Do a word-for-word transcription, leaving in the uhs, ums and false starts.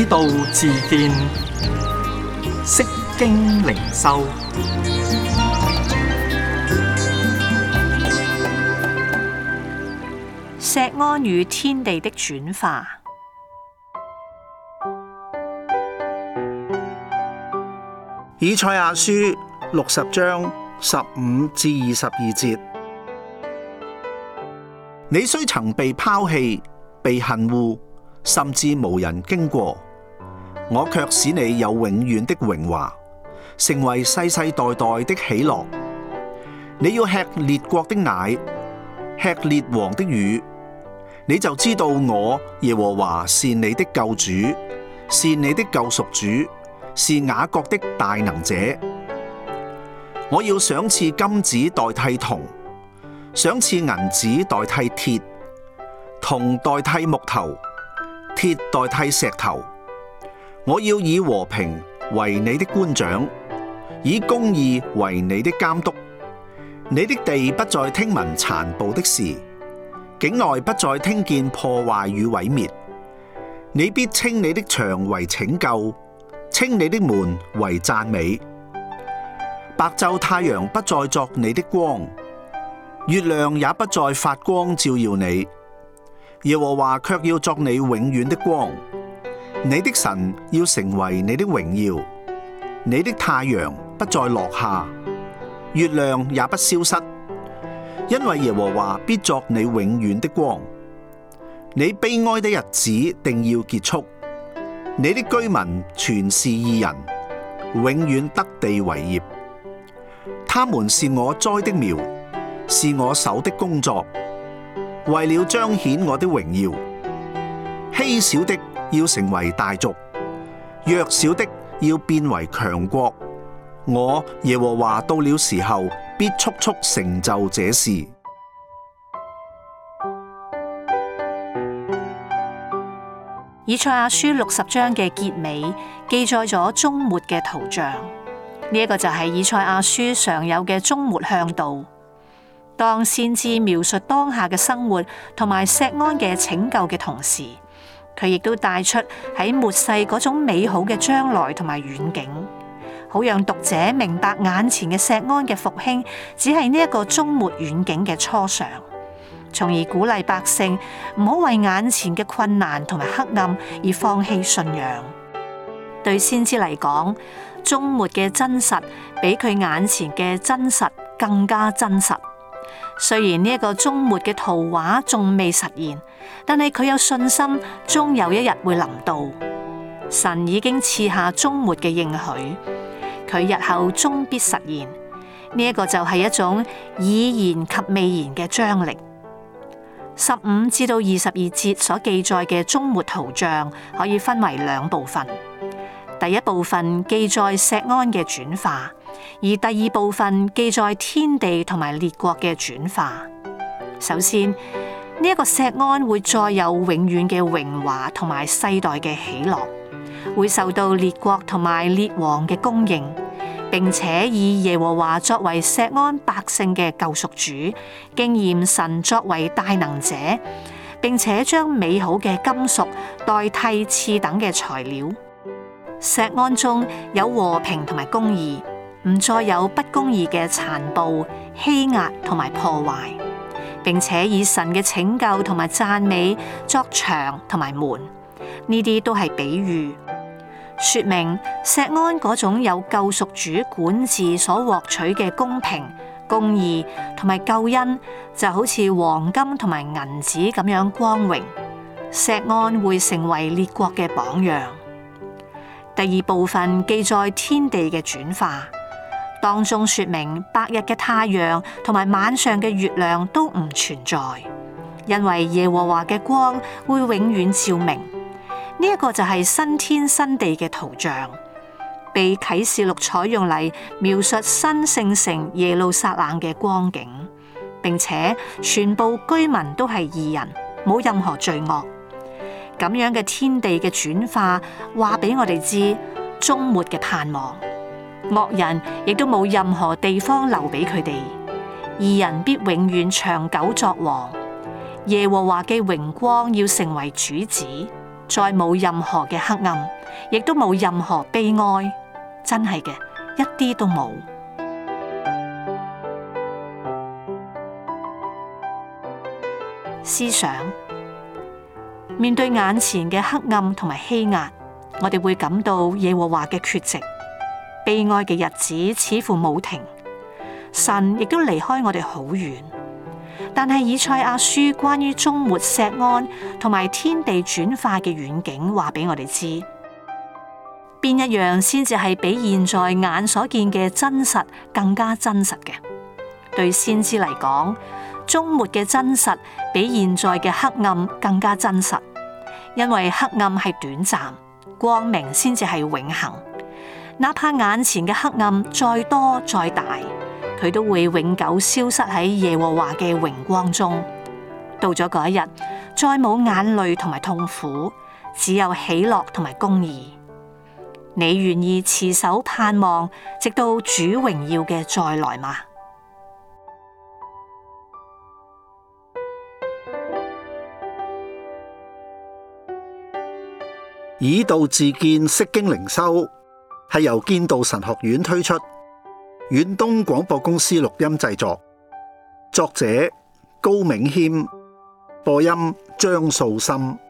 道自見，釋經靈修， 錫安與天地的轉化。 以賽亞書六十章十五至二十二節：你雖曾被拋棄、被恨惡，甚至無人經過，我卻使你有永遠的榮華，成為世世代代的喜樂。你要吃列國的奶，吃列王的乳，你就知道我耶和華是你的救主，是你的救贖主，是雅各的大能者。我要賞賜金子代替銅，賞賜銀子代替鐵，銅代替木頭，鐵代替石頭。我要以和平為你的官長，以公義為你的監督。你的地不再聽聞殘暴的事，境內不再聽見破壞與毀滅。你必稱你的牆為拯救，稱你的門為讚美。白晝太陽不再作你的光，月亮也不再發光照耀你。耶和華卻要作你永遠的光，你的神要成為你的榮耀。你的太陽不再落下，月亮也不消失，因為耶和華必作你永遠的光。你悲哀的日子定要結束，你的居民全是義人，永遠得地為業。他們是我栽的苗，是我手的工作，為了彰顯我的榮耀。稀少的要成為大族，弱小的要變為強國。我耶和華到了時候，必速速成就這事。 以賽亞書六十章嘅結尾記載咗終末嘅圖像，呢一個就係以賽亞書常有嘅終末向導。當先知描述當下嘅生活同埋錫安嘅拯救嘅同時，佢亦都帶出喺末世嗰種美好嘅將來同埋遠景，好讓讀者明白眼前嘅錫安嘅復興只係呢一個終末遠景嘅初嘗，從而鼓勵百姓唔好為眼前嘅困難同埋黑暗而放棄信仰。對先知嚟講，終末嘅真實比佢眼前嘅真實更加真實。雖然呢一個終末嘅圖畫仲未實現，但係佢有信心終有一日會臨到。神已經賜下終末嘅應許，佢日後終必實現。呢一個就係一種已然及未然嘅張力。十五至到二十二節所記載嘅終末圖像可以分為兩部分。第一部分記載錫安嘅轉化，而第二部分記載天地同埋列國嘅轉化。首先，呢、這、一個錫安會再有永遠嘅榮華同埋世代嘅喜樂，會受到列國同埋列王嘅供應，並且以耶和華作為錫安百姓嘅救贖主，經驗神作為大能者，並且將美好嘅金屬代替次等嘅材料。錫安中有和平同埋公義，唔再有不公義嘅殘暴、欺壓同埋破壞，並且以神嘅拯救同埋讚美作牆同埋門，呢啲都係比喻，說明錫安嗰種有救贖主管治所獲取嘅公平、公義同埋救恩，就好似黃金同埋銀子咁樣光榮。錫安會成為列國嘅榜樣。第二部分記載天地嘅轉化，當中說明白日嘅太陽同埋晚上嘅月亮都唔存在，因為耶和華嘅光會永遠照明。呢、這、一個就係新天新地嘅圖像，被啟示錄採用嚟描述新聖城耶路撒冷嘅光景，並且全部居民都係義人，冇任何罪惡。咁樣嘅天地嘅轉化，話俾我哋知終末嘅盼望。惡人亦都冇任何地方留俾佢哋，義人必永遠長久作王。耶和華嘅榮光要成為主子，再冇任何嘅黑暗， 亦都冇任何悲哀，真係嘅，一啲都冇。思想，面對眼前嘅黑暗同埋欺壓，我哋會感到耶和華嘅缺席，悲哀嘅日子似乎冇停，神亦都離開我哋好遠。但係以賽亞書關於終末錫安同埋天地轉化嘅遠景話俾我哋知，邊一樣先至係比現在眼所見嘅真實更加真實嘅？對先知嚟講，終末嘅真實比現在嘅黑暗更加真實，因為黑暗係短暫，光明先至係永恆。哪怕眼前嘅黑暗再多再大，佢都會永久消失喺耶和華嘅榮光中。到咗嗰一日，再冇眼淚同埋痛苦，只有喜樂同埋公義。你願意持守盼望，直到主榮耀嘅再來嗎？ 以道自見，釋經靈修係由建道神學院推出，遠東廣播公司錄音製作，作者高銘謙，播音張素心。